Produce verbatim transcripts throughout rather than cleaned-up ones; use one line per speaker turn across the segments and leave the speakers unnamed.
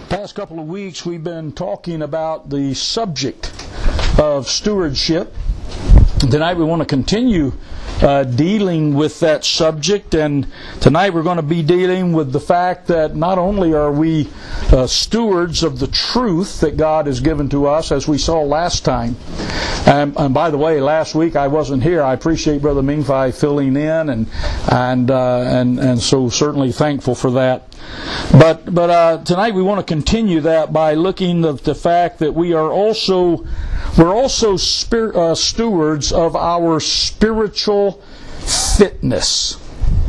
Past couple of weeks we've been talking about the subject of stewardship. Tonight we want to continue uh, dealing with that subject, and tonight we're going to be dealing with the fact that not only are we uh, stewards of the truth that God has given to us, as we saw last time. And, and by the way, last week I wasn't here. I appreciate Brother Mingfai filling in, and and uh, and and so certainly thankful for that. But but uh, tonight we want to continue that by looking at the fact that we are also we're also spir- uh, stewards of our spiritual fitness.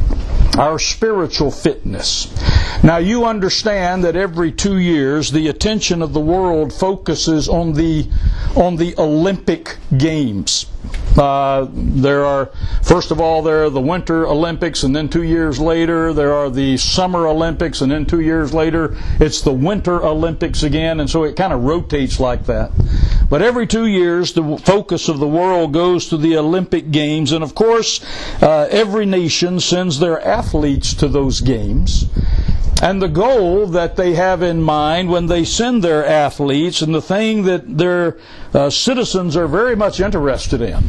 Our spiritual fitness. Now you understand that every two years the attention of the world focuses on the on the Olympic Games. Uh, there are, first of all, there are the Winter Olympics, and then two years later there are the Summer Olympics, and then two years later it's the Winter Olympics again, and so it kind of rotates like that. But every two years the focus of the world goes to the Olympic Games, and of course uh, every nation sends their athletes to those games. And the goal that they have in mind when they send their athletes, and the thing that their uh, citizens are very much interested in,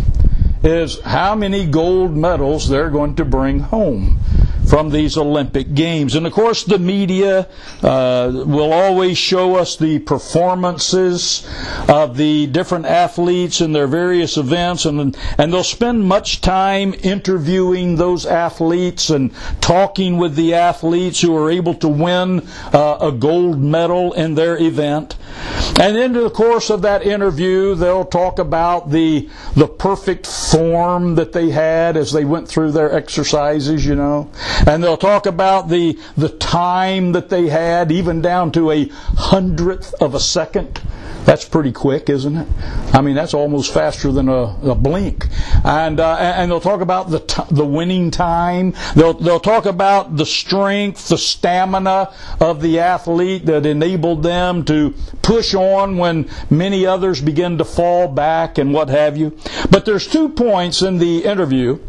is how many gold medals they're going to bring home from these Olympic Games. And of course the media uh, will always show us the performances of the different athletes in their various events, and and they'll spend much time interviewing those athletes and talking with the athletes who are able to win uh, a gold medal in their event. And in the course of that interview they'll talk about the the perfect form that they had as they went through their exercises, you know. And they'll talk about the the time that they had, even down to a hundredth of a second. That's pretty quick, isn't it? I mean, that's almost faster than a, a blink. And uh, and they'll talk about the t- the winning time. They'll they'll talk about the strength, the stamina of the athlete that enabled them to push on when many others begin to fall back and what have you. But there's two points in the interview.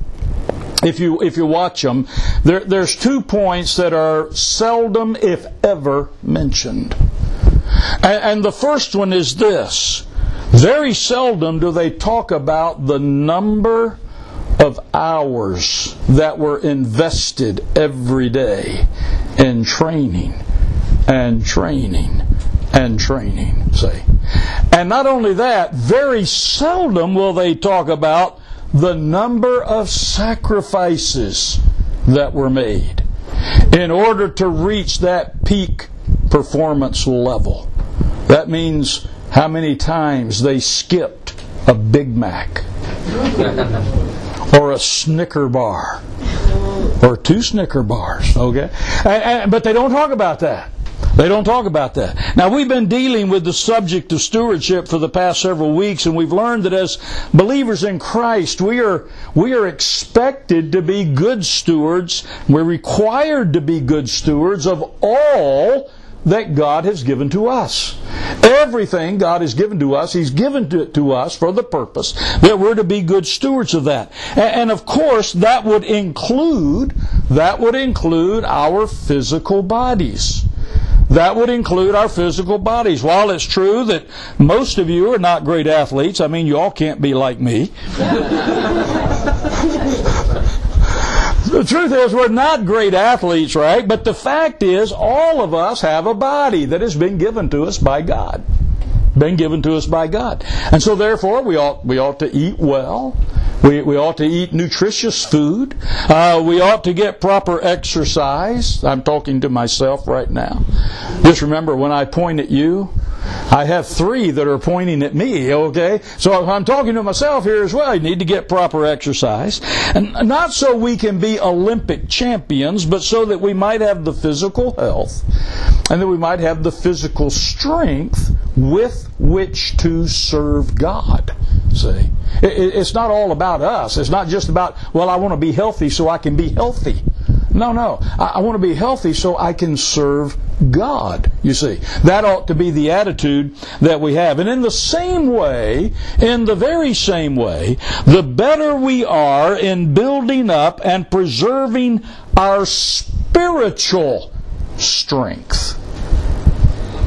If you if you watch them, there, there's two points that are seldom, if ever, mentioned. And, and the first one is this. Very seldom do they talk about the number of hours that were invested every day in training and training and training, see. And not only that, very seldom will they talk about the number of sacrifices that were made in order to reach that peak performance level. That means how many times they skipped a Big Mac or a Snicker bar or two Snicker bars, okay? And, and, but they don't talk about that. They don't talk about that. Now, we've been dealing with the subject of stewardship for the past several weeks, and we've learned that as believers in Christ, we are we are expected to be good stewards. We're required to be good stewards of all that God has given to us. Everything God has given to us, He's given it to us for the purpose that we're to be good stewards of that. And, and of course, that would include that would include our physical bodies. That would include our physical bodies. While it's true that most of you are not great athletes, I mean, you all can't be like me. The truth is, we're not great athletes, right? But the fact is, all of us have a body that has been given to us by God. Been given to us by God. And so therefore, we ought we ought to eat well. We we ought to eat nutritious food. Uh, we ought to get proper exercise. I'm talking to myself right now. Just remember, when I point at you, I have three that are pointing at me, okay? So I'm talking to myself here as well. You need to get proper exercise. And not so we can be Olympic champions, but so that we might have the physical health and that we might have the physical strength with which to serve God. See? It's not all about us. It's not just about, well, I want to be healthy so I can be healthy. No, no. I want to be healthy so I can serve God, you see. That ought to be the attitude that we have. And in the same way, in the very same way, the better we are in building up and preserving our spiritual strength.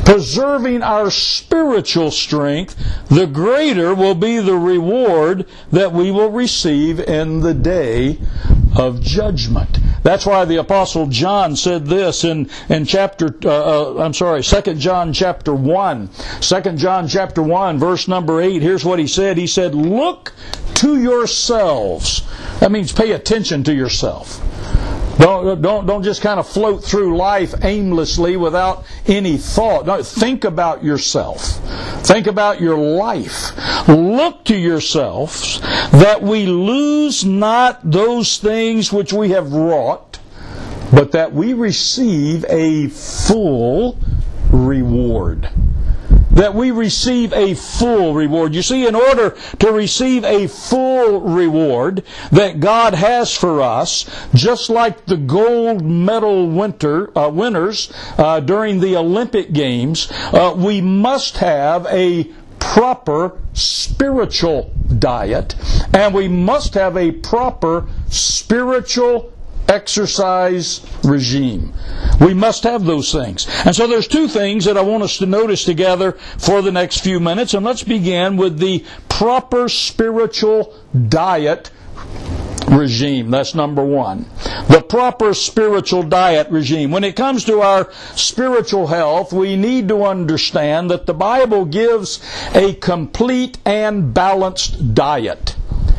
preserving our spiritual strength, the greater will be the reward that we will receive in the day of judgment. That's why the Apostle John said this in, in chapter, uh, uh, I'm sorry, Second John chapter one. Second John chapter one, verse number eight. Here's what he said. He said, look to yourselves. That means pay attention to yourself. Don't, don't, don't just kind of float through life aimlessly without any thought. No, think about yourself. Think about your life. Look to yourselves that we lose not those things which we have wrought, but that we receive a full reward. That we receive a full reward. You see, in order to receive a full reward that God has for us, just like the gold medal winter, uh, winners uh, during the Olympic Games, uh, we must have a proper spiritual diet, and we must have a proper spiritual exercise regime. We must have those things. And so there's two things that I want us to notice together for the next few minutes. And let's begin with the proper spiritual diet regime. That's number one. The proper spiritual diet regime. When it comes to our spiritual health, we need to understand that the Bible gives a complete and balanced diet.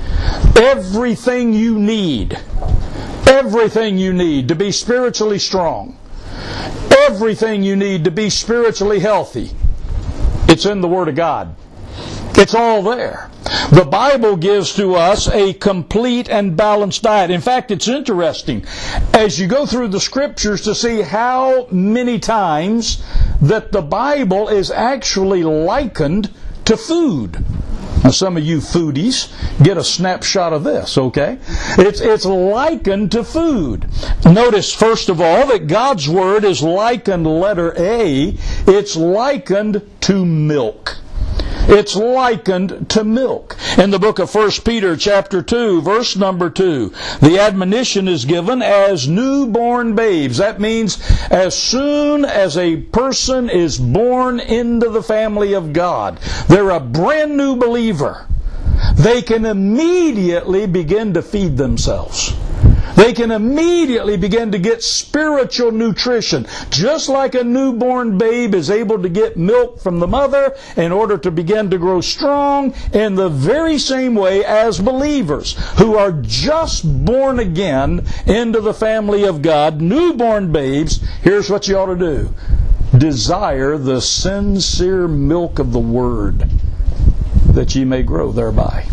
Everything you need Everything you need to be spiritually strong, everything you need to be spiritually healthy, it's in the Word of God. It's all there. The Bible gives to us a complete and balanced diet. In fact, it's interesting as you go through the Scriptures to see how many times that the Bible is actually likened to food. Now, some of you foodies get a snapshot of this, okay? It's, it's likened to food. Notice, first of all, that God's Word is likened, letter A, it's likened to milk. It's likened to milk. In the book of First Peter chapter two, verse number two, the admonition is given as newborn babes. That means as soon as a person is born into the family of God, they're a brand new believer, they can immediately begin to feed themselves. They can immediately begin to get spiritual nutrition, just like a newborn babe is able to get milk from the mother in order to begin to grow strong, in the very same way as believers who are just born again into the family of God, newborn babes. Here's what you ought to do. Desire the sincere milk of the Word, that ye may grow thereby.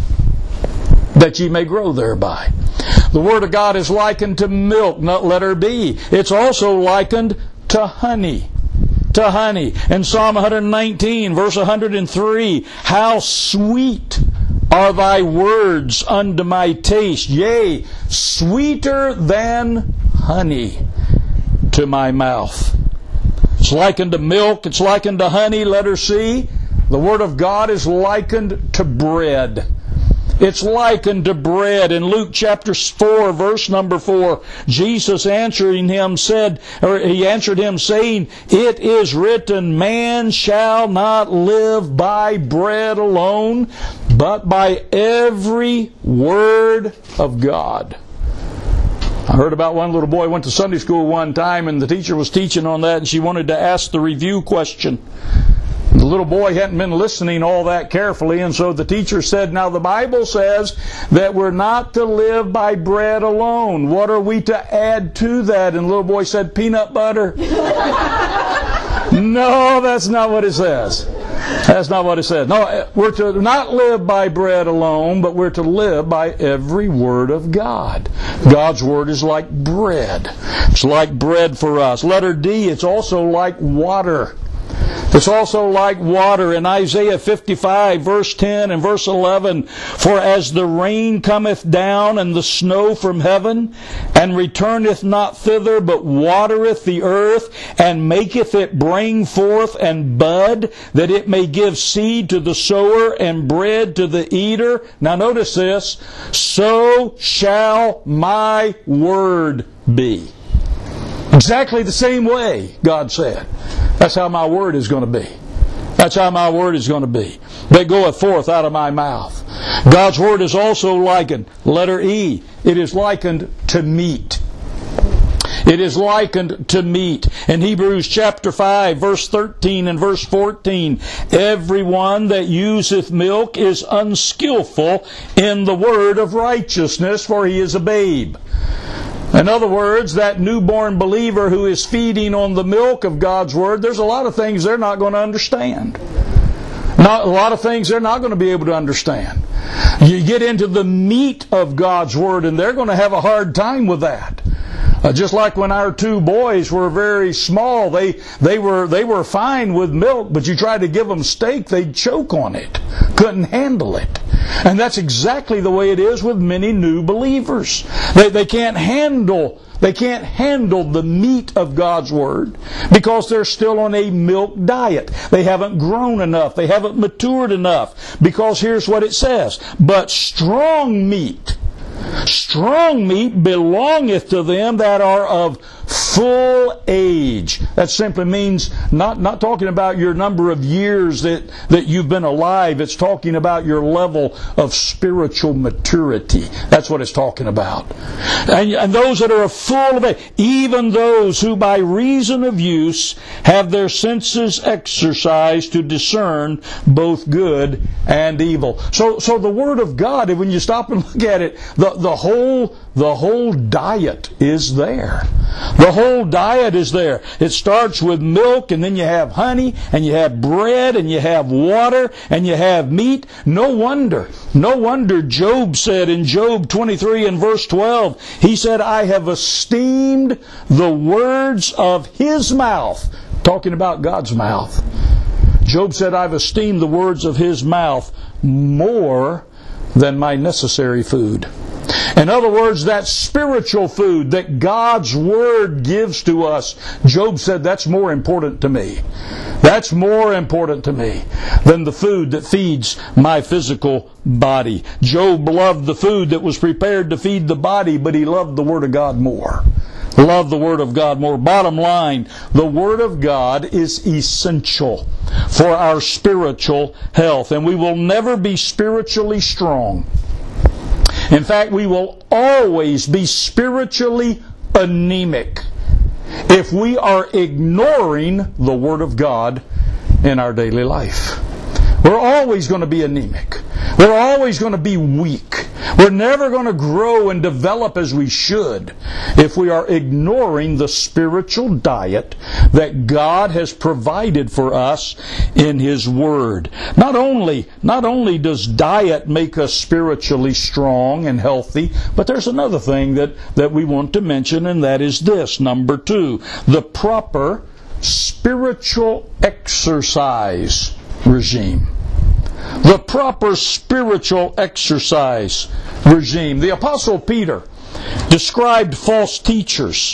That ye may grow thereby. The Word of God is likened to milk, not letter B. It's also likened to honey. To honey. In Psalm one nineteen, verse one hundred three, how sweet are thy words unto my taste, yea, sweeter than honey to my mouth. It's likened to milk, it's likened to honey, letter C. The Word of God is likened to bread. It's likened to bread. In Luke chapter four, verse number four, Jesus answering him said, or he answered him saying, it is written, man shall not live by bread alone, but by every word of God. I heard about one little boy went to Sunday school one time, and the teacher was teaching on that, and she wanted to ask the review question. The little boy hadn't been listening all that carefully, and so the teacher said, now the Bible says that we're not to live by bread alone. What are we to add to that? And the little boy said, peanut butter. No, that's not what it says. That's not what it says. No, we're to not live by bread alone, but we're to live by every word of God. God's Word is like bread. It's like bread for us. Letter D, it's also like water. It's also like water. In Isaiah fifty-five, verse ten and verse eleven, for as the rain cometh down and the snow from heaven, and returneth not thither, but watereth the earth, and maketh it bring forth and bud, that it may give seed to the sower and bread to the eater. Now notice this, so shall my word be Exactly the same way, God said. That's how my word is going to be. That's how my word is going to be. That goeth forth out of my mouth. God's word is also likened, letter E, it is likened to meat. It is likened to meat. In Hebrews chapter five, verse thirteen and verse fourteen, everyone that useth milk is unskillful in the word of righteousness, for he is a babe. In other words, that newborn believer who is feeding on the milk of God's Word, there's a lot of things they're not going to understand. Not a lot of things they're not going to be able to understand. You get into the meat of God's Word, and they're going to have a hard time with that. Uh, just like when our two boys were very small, they they were they were fine with milk, but you tried to give them steak, they'd choke on it, couldn't handle it. And that's exactly the way it is with many new believers. They they can't handle they can't handle the meat of God's Word because they're still on a milk diet. They haven't grown enough. They haven't matured enough. Because here's what it says: but strong meat, strong meat belongeth to them that are of full age. That simply means not, not talking about your number of years that, that you've been alive. It's talking about your level of spiritual maturity. That's what it's talking about. And, and those that are of full of age, even those who by reason of use have their senses exercised to discern both good and evil. So, so the Word of God, when you stop and look at it, the, the whole the whole diet is there. The whole diet is there. It starts with milk, and then you have honey, and you have bread, and you have water, and you have meat. No wonder. No wonder Job said in Job twenty-three and verse twelve, he said, I have esteemed the words of his mouth. Talking about God's mouth. Job said, I've esteemed the words of his mouth more than my necessary food. In other words, that spiritual food that God's Word gives to us, Job said, that's more important to me. That's more important to me than the food that feeds my physical body. Job loved the food that was prepared to feed the body, but he loved the Word of God more. Love the Word of God more. Bottom line, the Word of God is essential for our spiritual health, and we will never be spiritually strong. In fact, we will always be spiritually anemic if we are ignoring the Word of God in our daily life. We're always going to be anemic. We're always going to be weak. We're never going to grow and develop as we should if we are ignoring the spiritual diet that God has provided for us in His Word. Not only, not only does diet make us spiritually strong and healthy, but there's another thing that, that we want to mention, and that is this, number two, the proper spiritual exercise regime. The proper spiritual exercise regime. The Apostle Peter described false teachers.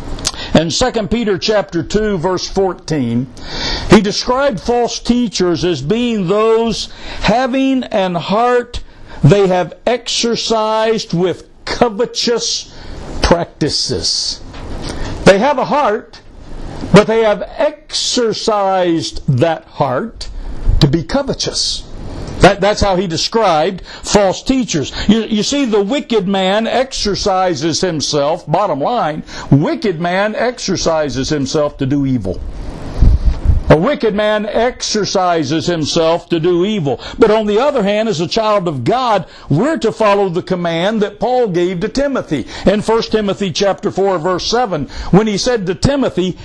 In Second Peter chapter two, verse fourteen, he described false teachers as being those having an heart they have exercised with covetous practices. They have a heart, but they have exercised that heart to be covetous. That, that's how he described false teachers. You, you see, the wicked man exercises himself, bottom line, wicked man exercises himself to do evil. A wicked man exercises himself to do evil. But on the other hand, as a child of God, we're to follow the command that Paul gave to Timothy. In First Timothy chapter four, verse seven, when he said to Timothy,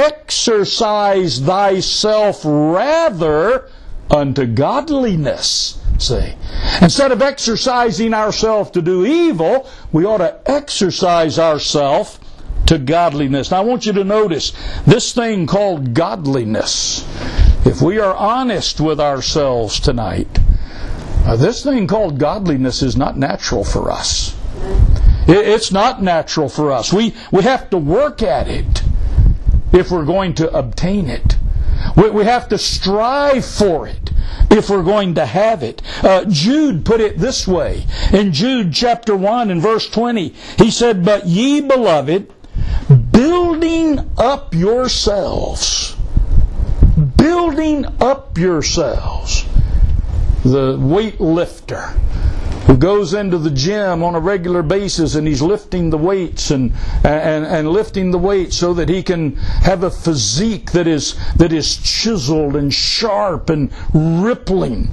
exercise thyself rather unto godliness. See, instead of exercising ourselves to do evil, we ought to exercise ourselves to godliness. Now I want you to notice this thing called godliness. If we are honest with ourselves tonight, uh, this thing called godliness is not natural for us. It, it's not natural for us. We, we have to work at it if we're going to obtain it. We, we have to strive for it if we're going to have it. Uh, Jude put it this way. In Jude chapter one and verse twenty, he said, but ye beloved, building building up yourselves. Building up yourselves. The weightlifter who goes into the gym on a regular basis and he's lifting the weights and, and, and lifting the weights so that he can have a physique that is, that is chiseled and sharp and rippling.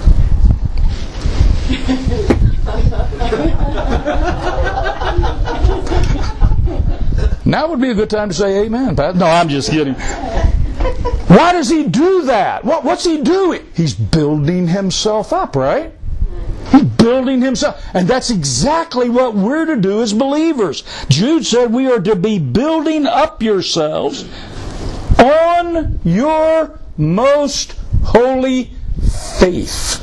Now would be a good time to say amen, Pat. No, I'm just kidding. Why does he do that? What, what's he doing? He's building himself up, right? He's building himself. And that's exactly what we're to do as believers. Jude said we are to be building up yourselves on your most holy faith.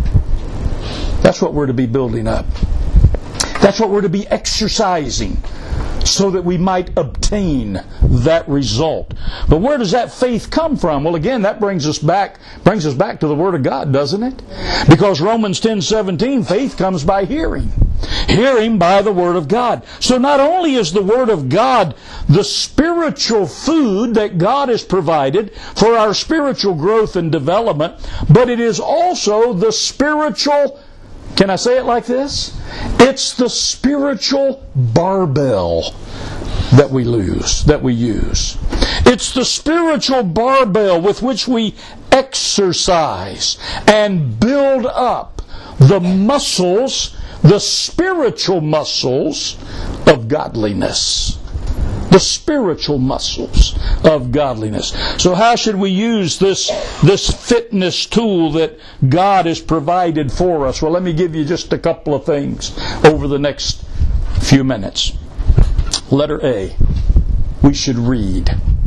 That's what we're to be building up. That's what we're to be exercising so that we might obtain that result. But where does that faith come from? Well, again, that brings us back brings us back to the Word of God, doesn't it? Because Romans ten seventeen, faith comes by hearing. Hearing by the Word of God. So not only is the Word of God the spiritual food that God has provided for our spiritual growth and development, but it is also the spiritual, can I say it like this? It's the spiritual barbell that we lose, that we use. It's the spiritual barbell with which we exercise and build up the muscles, the spiritual muscles of godliness. The spiritual muscles of godliness. So how should we use this, this fitness tool that God has provided for us? Well, let me give you just a couple of things over the next few minutes. Letter A, we should read.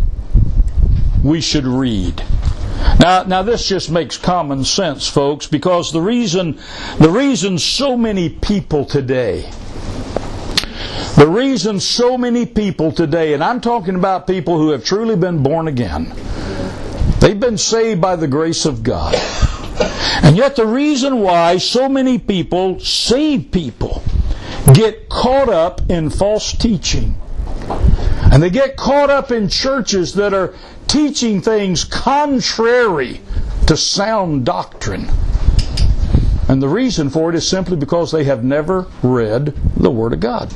We should read. Now, now this just makes common sense, folks, because the reason, the reason so many people today The reason so many people today, and I'm talking about people who have truly been born again, they've been saved by the grace of God. And yet the reason why so many people, saved people, get caught up in false teaching. And they get caught up in churches that are teaching things contrary to sound doctrine. And the reason for it is simply because they have never read the Word of God.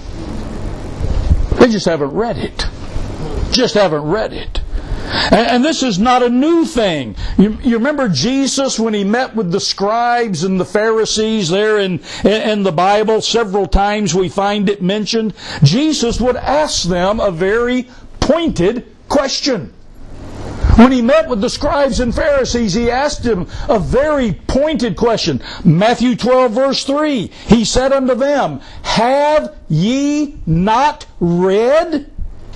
They just haven't read it. Just haven't read it. And, and this is not a new thing. You, you remember Jesus when He met with the scribes and the Pharisees there in, in the Bible? Several times we find it mentioned. Jesus would ask them a very pointed question. When He met with the scribes and Pharisees, He asked them a very pointed question. Matthew twelve, verse three. He said unto them, Have ye not read?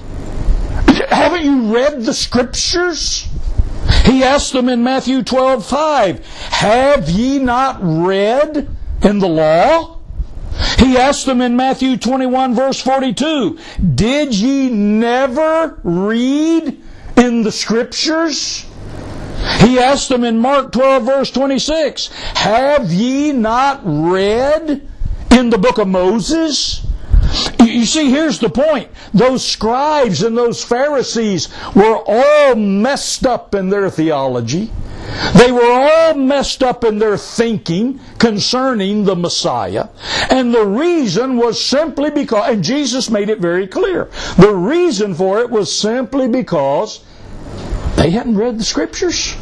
Haven't you read the Scriptures? He asked them in Matthew twelve, five. Have ye not read in the law? He asked them in Matthew twenty-one, verse forty-two. Did ye never read in the Scriptures? He asked them in Mark twelve, verse twenty-six, Have ye not read in the book of Moses? You see, here's the point. Those scribes and those Pharisees were all messed up in their theology. They were all messed up in their thinking concerning the Messiah. And the reason was simply because, and Jesus made it very clear, the reason for it was simply because they hadn't read the Scriptures.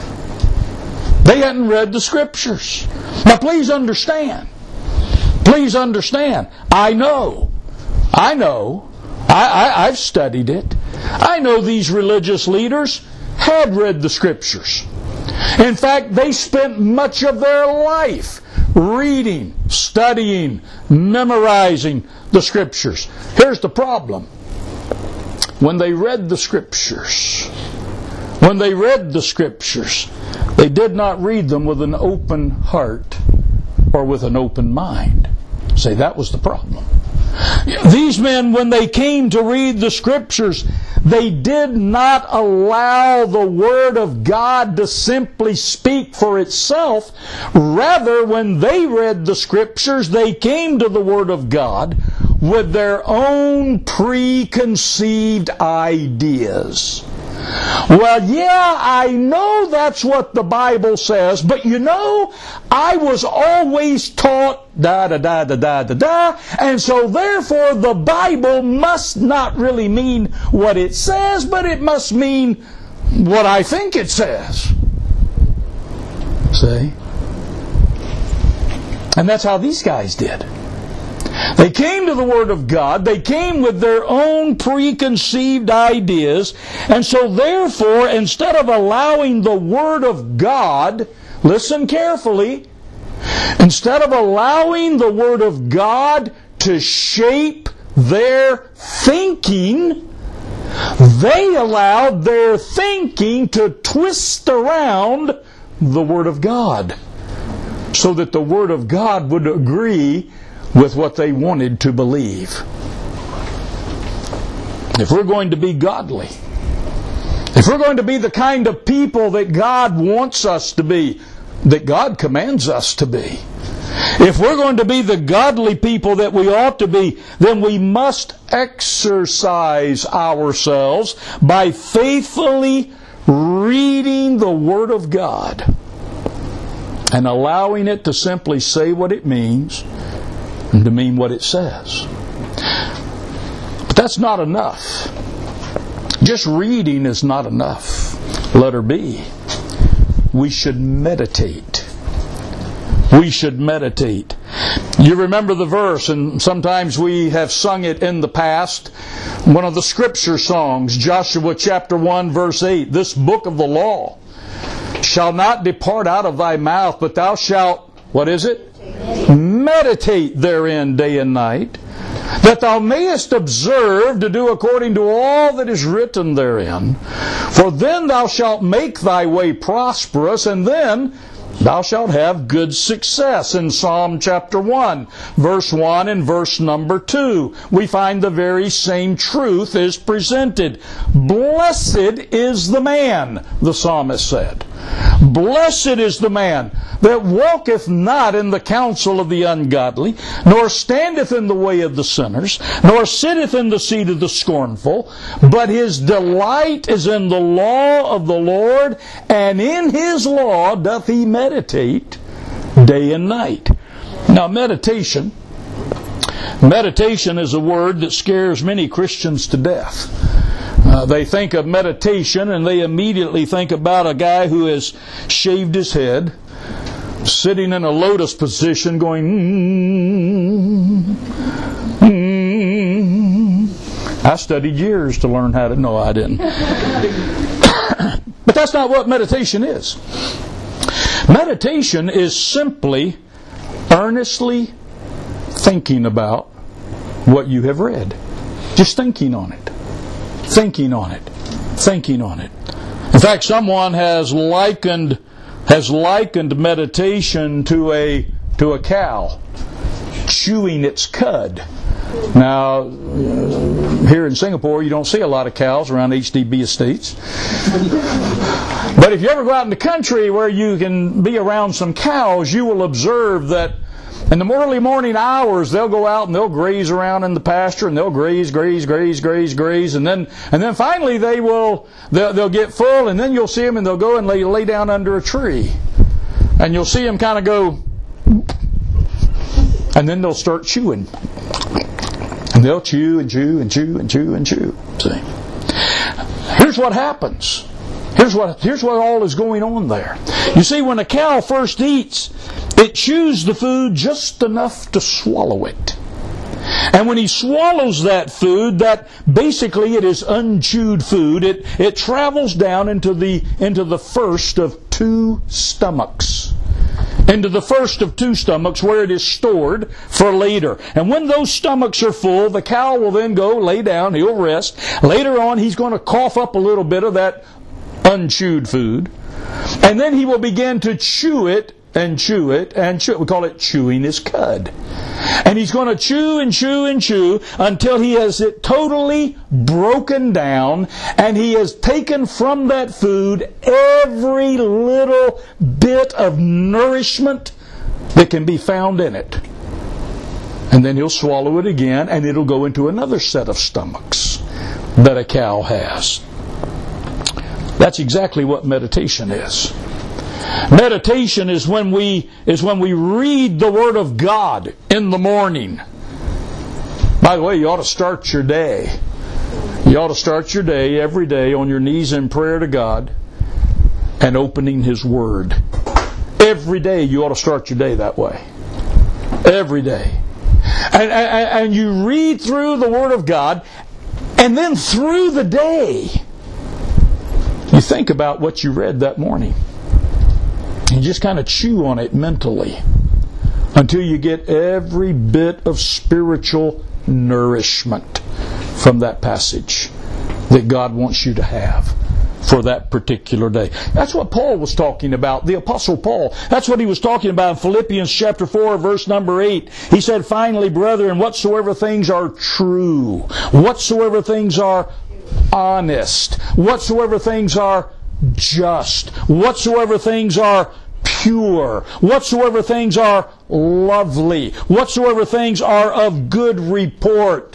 They hadn't read the Scriptures. Now please understand. Please understand. I know. I know. I, I, I've studied it. I know these religious leaders had read the Scriptures. In fact, they spent much of their life reading, studying, memorizing the Scriptures. Here's the problem. When they read the Scriptures, when they read the Scriptures, they did not read them with an open heart or with an open mind. See, that was the problem. These men, when they came to read the Scriptures, they did not allow the Word of God to simply speak for itself. Rather, when they read the Scriptures, they came to the Word of God with their own preconceived ideas. Well, yeah, I know that's what the Bible says, but you know, I was always taught da da da da da da da, and so therefore the Bible must not really mean what it says, but it must mean what I think it says. See? And that's how these guys did. They came to the Word of God. They came with their own preconceived ideas. And so therefore, instead of allowing the Word of God, listen carefully, instead of allowing the Word of God to shape their thinking, they allowed their thinking to twist around the Word of God, so that the Word of God would agree with what they wanted to believe. If we're going to be godly, if we're going to be the kind of people that God wants us to be, that God commands us to be, if we're going to be the godly people that we ought to be, then we must exercise ourselves by faithfully reading the Word of God and allowing it to simply say what it means and to mean what it says. But that's not enough. Just reading is not enough. Letter B, we should meditate. We should meditate. You remember the verse, and sometimes we have sung it in the past. One of the scripture songs, Joshua chapter one, verse eight. This book of the law shall not depart out of thy mouth, but thou shalt, what is it? Meditate therein day and night, that thou mayest observe to do according to all that is written therein. For then thou shalt make thy way prosperous, and then thou shalt have good success. In Psalm chapter one, verse one and verse number two, we find the very same truth is presented. Blessed is the man, the psalmist said. Blessed is the man that walketh not in the counsel of the ungodly, nor standeth in the way of the sinners, nor sitteth in the seat of the scornful, but his delight is in the law of the Lord, and in his law doth he meditate day and night. Now, meditation, meditation is a word that scares many Christians to death. Uh, they think of meditation and they immediately think about a guy who has shaved his head, sitting in a lotus position going, mm, mm. I studied years to learn how to, no I didn't. But that's not what meditation is. Meditation is simply earnestly thinking about what you have read. Just thinking on it. Thinking on it. Thinking on it. In fact, someone has likened has likened meditation to a to a cow chewing its cud. Now, here in Singapore, you don't see a lot of cows around H D B estates. But if you ever go out in the country where you can be around some cows, you will observe that in the early morning hours, they'll go out and they'll graze around in the pasture, and they'll graze, graze, graze, graze, graze, and then and then finally they will they'll, they'll get full, and then you'll see them and they'll go and lay lay down under a tree, and you'll see them kind of go, and then they'll start chewing, and they'll chew and chew and chew and chew and chew. See, here's what happens. Here's what here's what all is going on there. You see, when a cow first eats, it chews the food just enough to swallow it. And when he swallows that food, that basically it is unchewed food, it, it travels down into the into the first of two stomachs. Into the first of two stomachs where it is stored for later. And when those stomachs are full, the cow will then go lay down, he'll rest. Later on, he's going to cough up a little bit of that unchewed food. And then he will begin to chew it and chew it and chew it. We call it chewing his cud. And he's going to chew and chew and chew until he has it totally broken down, and he has taken from that food every little bit of nourishment that can be found in it. And And then he'll swallow it again, and it'll go into another set of stomachs that a cow has. That's exactly what meditation is. Meditation is when we is when we read the Word of God in the morning. By the way, you ought to start your day. You ought to start your day every day on your knees in prayer to God and opening His Word. Every day you ought to start your day that way. Every day. And, and, and you read through the Word of God, and then through the day, you think about what you read that morning. You just kind of chew on it mentally until you get every bit of spiritual nourishment from that passage that God wants you to have for that particular day. That's what Paul was talking about, the Apostle Paul. That's what he was talking about in Philippians chapter four, verse number eight. He said, "Finally, brethren, whatsoever things are true, whatsoever things are honest, whatsoever things are just, whatsoever things are pure, whatsoever things are lovely, whatsoever things are of good report,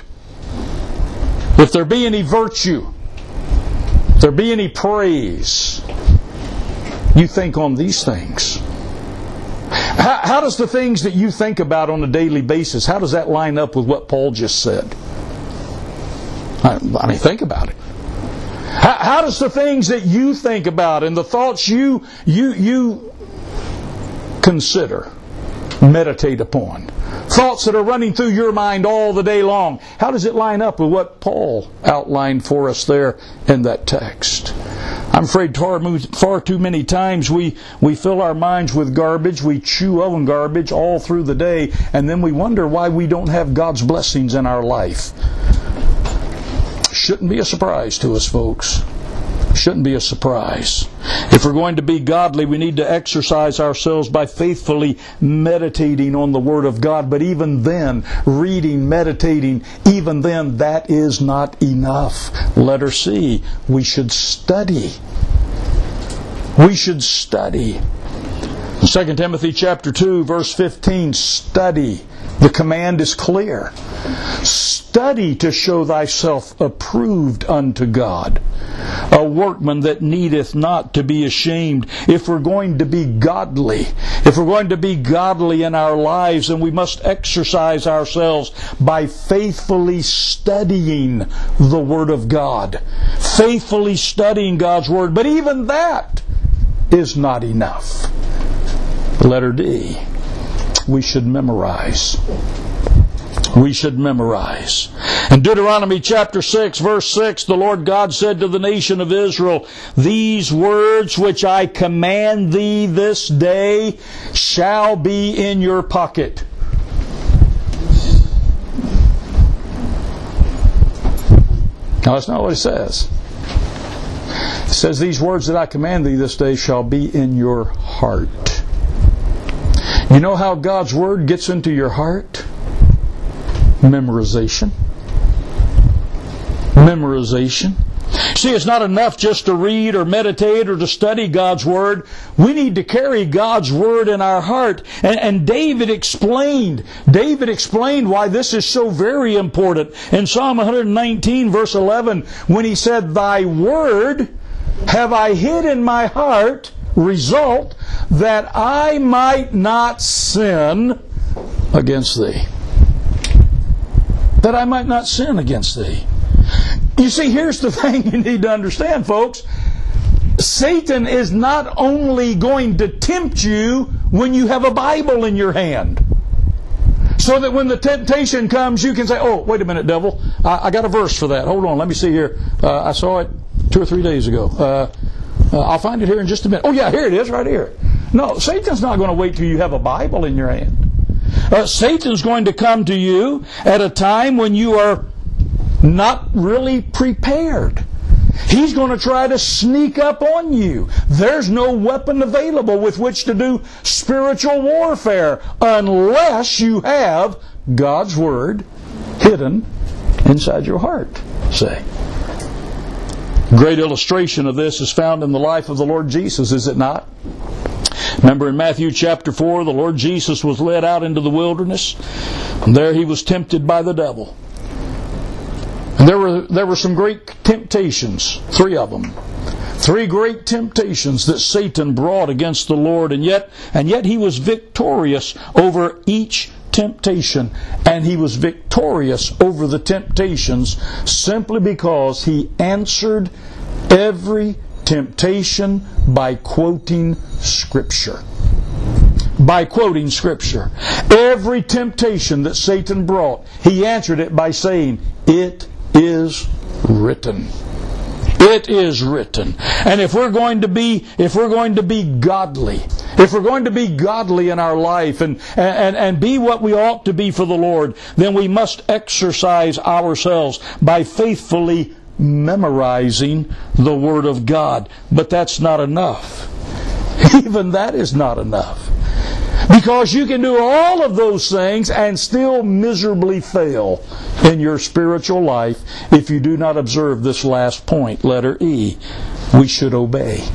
if there be any virtue, if there be any praise, you think on these things." How, how does the things that you think about on a daily basis, how does that line up with what Paul just said? I, I mean, think about it. How, how does the things that you think about and the thoughts you you you consider, meditate upon, thoughts that are running through your mind all the day long, how does it line up with what Paul outlined for us there in that text? I'm afraid far, far too many times we, we fill our minds with garbage, we chew on garbage all through the day, and then we wonder why we don't have God's blessings in our life. Shouldn't be a surprise to us, folks. Shouldn't be a surprise. If we're going to be godly, we need to exercise ourselves by faithfully meditating on the Word of God. But even then, reading, meditating, even then, that is not enough. Letter C, we should study. We should study. Second Timothy chapter two, verse fifteen, study. The command is clear. Study to show thyself approved unto God, a workman that needeth not to be ashamed. If we're going to be godly, if we're going to be godly in our lives, then we must exercise ourselves by faithfully studying the Word of God. Faithfully studying God's Word. But even that is not enough. Letter D. We should memorize. We should memorize. In Deuteronomy chapter six, verse six, the Lord God said to the nation of Israel, "These words which I command thee this day shall be in your pocket." Now, that's not what it says. It says, "These words that I command thee this day shall be in your heart." You know how God's Word gets into your heart? Memorization. Memorization. See, it's not enough just to read or meditate or to study God's Word. We need to carry God's Word in our heart. And, and David explained, David explained why this is so very important. In Psalm one nineteen, verse eleven, when he said, "Thy Word have I hid in my heart," result, "that I might not sin against thee." That I might not sin against thee. You see, here's the thing you need to understand, folks. Satan is not only going to tempt you when you have a Bible in your hand, so that when the temptation comes, you can say, "Oh, wait a minute, devil. I, I got a verse for that. Hold on, let me see here. Uh, I saw it two or three days ago. Uh, Uh, I'll find it here in just a minute. Oh yeah, here it is, right here." No, Satan's not going to wait till you have a Bible in your hand. Uh, Satan's going to come to you at a time when you are not really prepared. He's going to try to sneak up on you. There's no weapon available with which to do spiritual warfare unless you have God's Word hidden inside your heart. See? Great illustration of this is found in the life of the Lord Jesus, is it not? Remember in Matthew chapter four, the Lord Jesus was led out into the wilderness, and there he was tempted by the devil. And there were there were some great temptations, three of them. Three great temptations that Satan brought against the Lord, and yet and yet he was victorious over each temptation. And he was victorious over the temptations simply because he answered every temptation by quoting Scripture. By quoting Scripture. Every temptation that Satan brought, he answered it by saying, "It is written." It is written. And if we're going to be, if we're going to be godly, if we're going to be godly in our life and, and, and be what we ought to be for the Lord, then we must exercise ourselves by faithfully memorizing the Word of God. But that's not enough. Even that is not enough. Because you can do all of those things and still miserably fail in your spiritual life if you do not observe this last point, letter E. We should obey.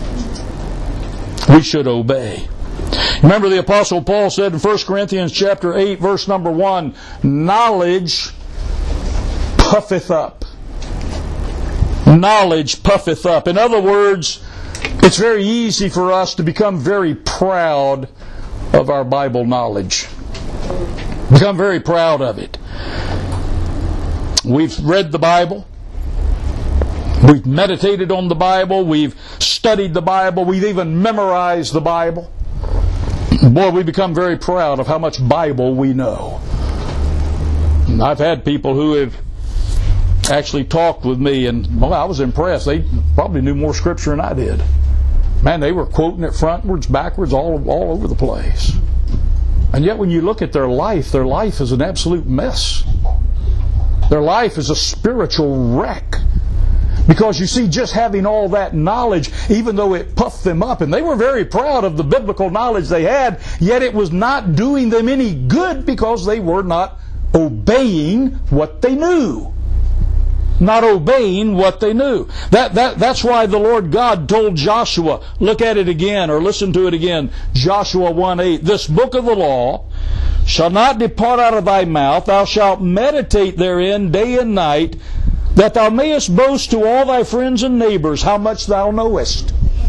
We should obey. Remember the Apostle Paul said in First Corinthians chapter eight, verse number one, knowledge puffeth up. Knowledge puffeth up. In other words, it's very easy for us to become very proud of our Bible knowledge. Become very proud of it. We've read the Bible. We've meditated on the Bible. We've studied the Bible. We've even memorized the Bible. Boy, we become very proud of how much Bible we know. And I've had people who have actually talked with me, and well, I was impressed. They probably knew more Scripture than I did. Man, they were quoting it frontwards, backwards, all, all over the place. And yet when you look at their life, their life is an absolute mess. Their life is a spiritual wreck. Because you see, just having all that knowledge, even though it puffed them up, and they were very proud of the biblical knowledge they had, yet it was not doing them any good because they were not obeying what they knew. Not obeying what they knew. That, that, that's why the Lord God told Joshua, look at it again or listen to it again, Joshua one eight, this book of the law shall not depart out of thy mouth, thou shalt meditate therein day and night, that thou mayest boast to all thy friends and neighbors how much thou knowest.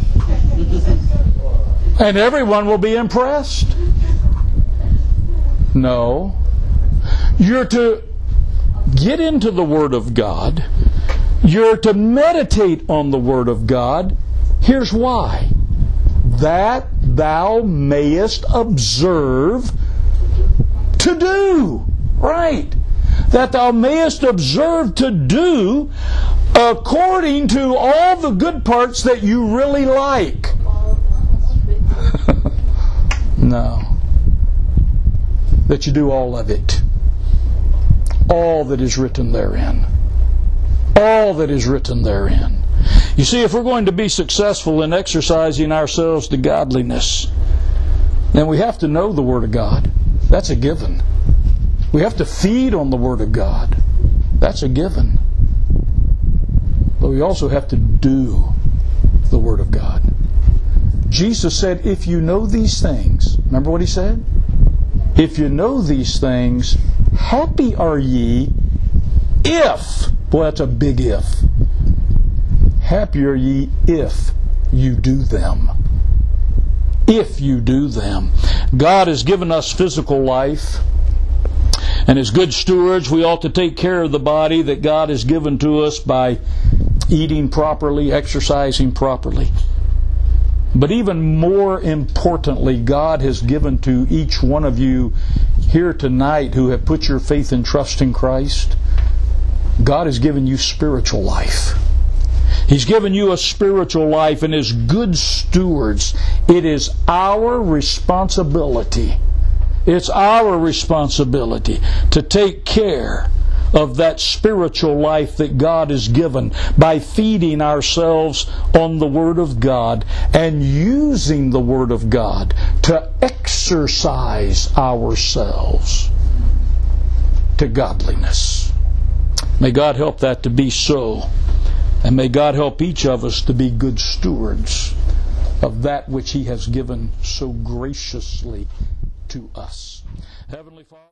And everyone will be impressed. No. You're to get into the Word of God. You're to meditate on the Word of God. Here's why. That thou mayest observe to do. Right. That thou mayest observe to do according to all the good parts that you really like. No. That you do all of it. All that is written therein. All that is written therein. You see, if we're going to be successful in exercising ourselves to godliness, then we have to know the Word of God. That's a given. We have to feed on the Word of God. That's a given. But we also have to do the Word of God. Jesus said, if you know these things, remember what He said? If you know these things, happy are ye if, boy, that's a big if. Happy are ye if you do them. If you do them. God has given us physical life. And as good stewards, we ought to take care of the body that God has given to us by eating properly, exercising properly. But even more importantly, God has given to each one of you here tonight who have put your faith and trust in Christ, God has given you spiritual life. He's given you a spiritual life, and as good stewards, it is our responsibility. It's our responsibility to take care of that spiritual life that God has given by feeding ourselves on the Word of God and using the Word of God to exercise ourselves to godliness. May God help that to be so. And may God help each of us to be good stewards of that which He has given so graciously to us. Heavenly Father,